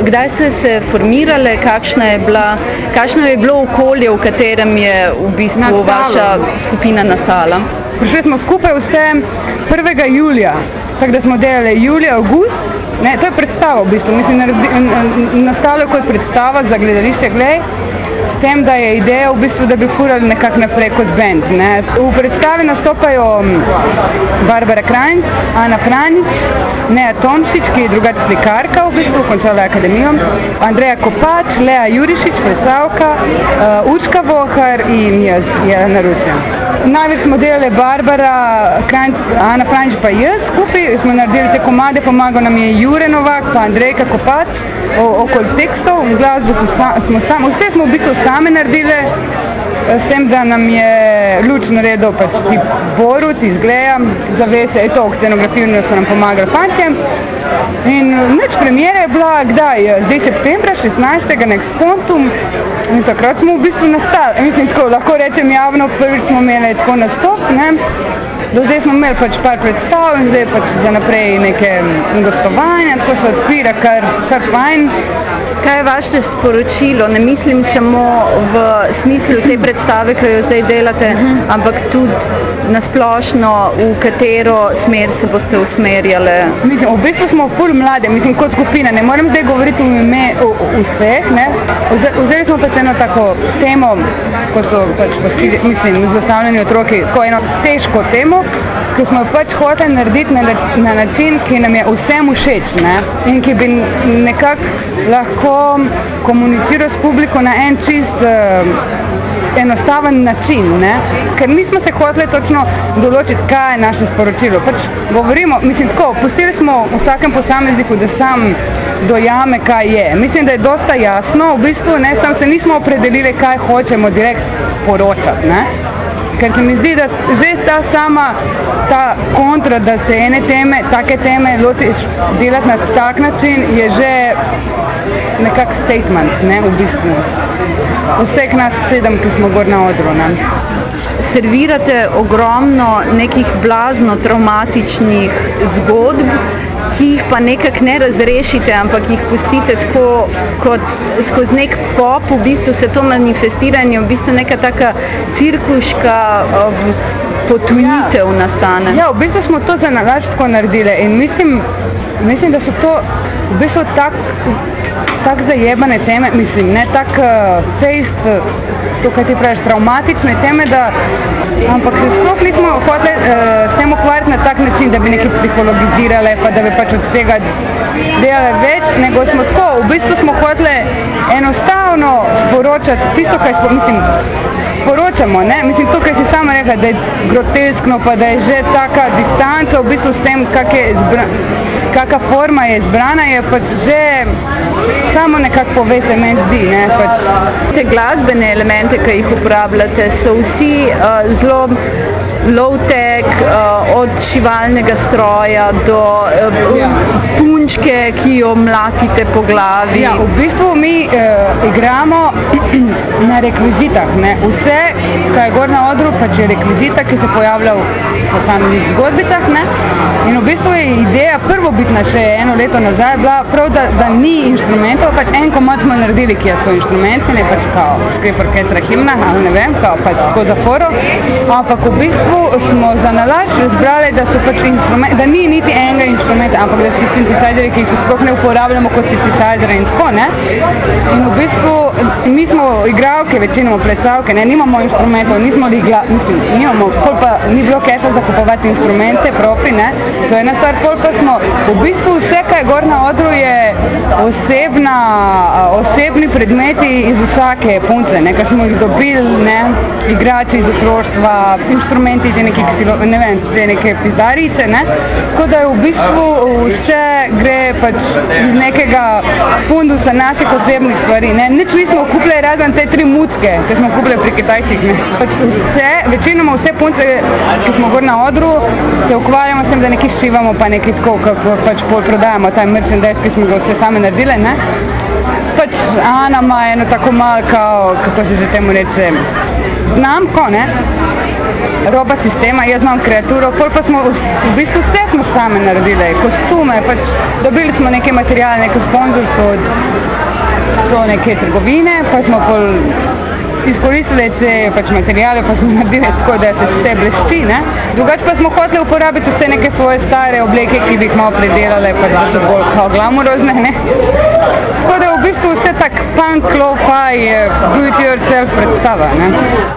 Kdaj ste se formirale, kakšno je bilo okolje, v katerem je v bistvu vaša skupina nastala? Prišli smo skupaj vse 1. julija, tako da smo delali julij, avgust, ne, to je predstava v bistvu, nastalo kot predstava za gledališče Glej, s tem, da je ideja v bistvu, da bi furali nekako naprej kot band, ne. V predstavi nastopajo Barbara Krajnc, Ana Franjić, Neja Tomšič, ki je drugače slikarka v bistvu, končala je akademijo, Andreja Kopač, Lea Jurišič, plesalka, Urška Vohar in jaz, Jelena Rusjan. Največ smo delali Barbara Krajnc, Ana Franjić pa jaz skupaj, smo naredili te komade, pomagal nam je Jure Novak pa Andrejka Kopač, okoli tekstov, glasbo vse smo v bistvu same naredile, s tem, da nam je luč naredil pač tip Borut iz Gleja, zavese, scenografijo so nam pomagali fantje. In nič, premiera je bila, kdaj? Zdaj septembra, 16. na Expontum, in takrat smo v bistvu nastali, mislim tako, lahko rečem javno, prvič smo imeli tako nastop, ne. Do zdaj smo imeli pač par predstav in zdaj pač za naprej neke gostovanja, tako se odpira kar fajn. Kaj je vaše sporočilo? Ne mislim samo v smislu te predstave, ki jo zdaj delate, ampak tudi na splošno, v katero smer se boste usmerjale? Mislim, v bistvu smo ful mlade, mislim kot skupina, ne morem zdaj govoriti v ime vseh, ne. Vzeli smo pač eno tako temo, kot so pač zlostavljani otroci, tako eno težko temo, ki smo jo pač hoteli narediti na način, ki nam je vsem všeč, ne. In ki bi nekako lahko komuniciral s publiko na en čist enostaven način, ne. Ker nismo se hoteli točno določiti, kaj je naše sporočilo. Pač govorimo, mislim tako, pustili smo vsakem posamezniku, da sam dojame, kaj je. Mislim, da je dosta jasno, v bistvu, ne, samo se nismo opredelili, kaj hočemo direkt sporočati, ne. Ker se mi zdi, da že ta kontra, da se ene teme, take teme lotiš delati na tak način, je že nekak statement, ne, v bistvu. Vseh nas 7, ki smo gor na odru, ne. Servirate ogromno nekih blazno travmatičnih zgodb, ki jih pa nekako ne razrešite, ampak jih pustite tako, kot skozi nek pop, v bistvu se to manifestira in je v bistvu neka taka cirkuška potujitev nastane. Ja, v bistvu smo to zanalašč tako naredile in mislim, da so to v bistvu tako zajebane teme, mislim, ne tako fejst, to, kaj ti praviš, travmatične teme, da, ampak se sploh nismo hoteli s tem ukvarjati na tak način, da bi nekaj psihologizirale, pa da bi pač od tega delale več, nego smo tako, v bistvu smo hoteli enostavno sporočati tisto, kaj sporočamo, ne, mislim, to, kaj si sama rekla, da je groteskno, pa da je že taka distanca, v bistvu s tem, kaka forma je izbrana, je pač že samo nekako pove, se meni zdi, ne, pač. Te glasbene elemente, ki jih uporabljate, so vsi zelo low-tech, od šivalnega stroja do punčke, ki jo mlatite po glavi. Ja, v bistvu mi igramo na rekvizitah, ne. Vse, kaj je gor na odru, pač je rekvizita, ki se pojavlja v posameznih zgodbicah, ne. In v bistvu je ideja prvobitna še eno leto nazaj bila prav, da ni inštrumentov, pač en komad smo naredili, kjer so inštrumenti, ne, pač kao škrip orkestra himna, ali ne vem, kao pač tako za foro, ampak v bistvu smo zanalašč razbrali, da so pač da ni niti enega inštrumenta, ampak da so ti sintesajzerji, ki jih sploh ne uporabljamo kot sintesajzere in tako, ne. In v bistvu mi smo igralke, večinoma plesalke, ne, nimamo inštrumentov, nimamo, pol pa ni bilo keša za kupovati inštrumente profi, ne, to je ena stvar, pol pa smo v bistvu vse, kaj je gor na odru, je osebni predmeti iz vsake punce, ne, ker smo jih dobili, ne, igrači iz otroštva, inštrumenti, te neke pizdarice, ne, tako da je v bistvu vse gre pač iz nekega fundusa naših osebnih stvari, ne, nič nismo kupili razen te 3 mucke, ki smo kupili pri Kitajcih, ne, pač večinoma vse punce, ki smo gor na odru, se ukvarjamo s tem, da nekaj šivamo, pa nekaj tako, kako pač pol prodajamo ta merchandise, ki smo ga vse same naredile, ne. Pač Ana ima eno tako malo kao, kako se že temu reče, znamko, ne, roba sistema, jaz imam kreaturo, pol pa smo v bistvu vse smo same naredile, kostume, pač dobili smo neke materiale, neko sponzorstvo od so neke trgovine, pa smo izkoristili te pač materiale, pa smo naredili tako, da se vse blešči, ne. Drugače pa smo hoteli uporabiti vse neke svoje stare obleke, ki bi jih malo predelale, pač da so bolj kao glamurozne, ne. Tako da v bistvu vse tak punk, lo-fi, do it yourself predstava, ne.